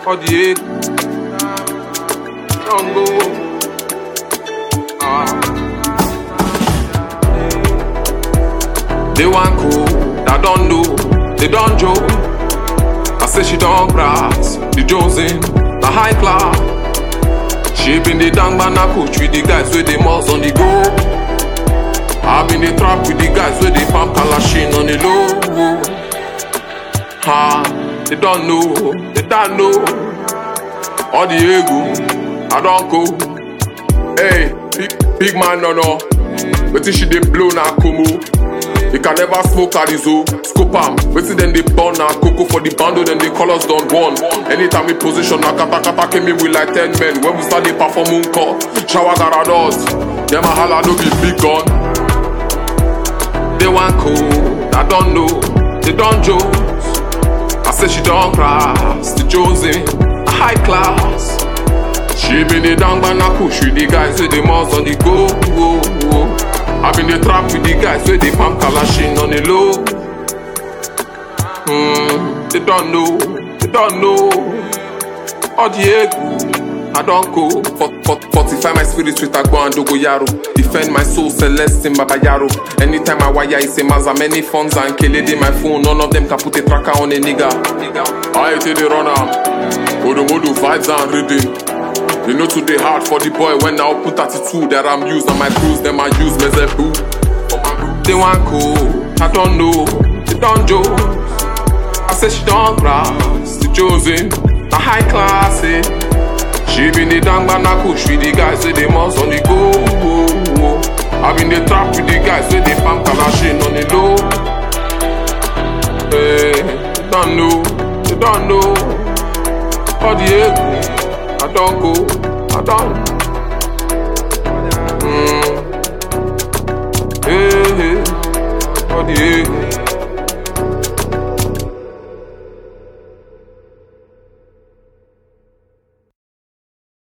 all the egg, don't go. They want cool, I don't know, they don't joke. I say she don't grass, the Jonesing, the high class. She been the dang man I coach with the guys with the malls on the go. I been the trap with the guys with the pump kalashin on the low. They don't know, they don't know. All the ego, I don't go. Hey, big man no. But she dey blow na Como. You can never smoke Arizo, scope am. Wetin dem dey burn na cocoa for the bando, then the colors done one. Anytime we position na kata came in with like 10 men. When we start dey perform uncut, shower garados. Dem a hala no be big gun. They want cool, I don't know, they don't joke. I say she don't cross, the Jonesing, a high class. She been the dang man I push with the guys with the malls on the go. I been the trap with the guys with the pump kalashin on the low. They don't know, they don't know. All the ego, I don't go. Fortify my spirit with Agbo and Dogoyaro. Defend my soul, Celeste in Babayaro. Anytime I wire, it's a maza. Many funds and Kelede my phone. None of them can put a tracker on a nigga. I hate the runner. Odomodo vibes and reading. You know today hard for the boy when I open 32 that I'm used on my crews, them I use Mezebu. They want cool, I don't know, they don't joke. I say she don't grass, the Jonesing, the high class, eh. She been the dang man I push with the guys with the malls on the go. I been the trap with the guys with the pump kalashin on the low. Hey, they don't know, they don't know. All the ego, I don't go, I don't. Hey, all the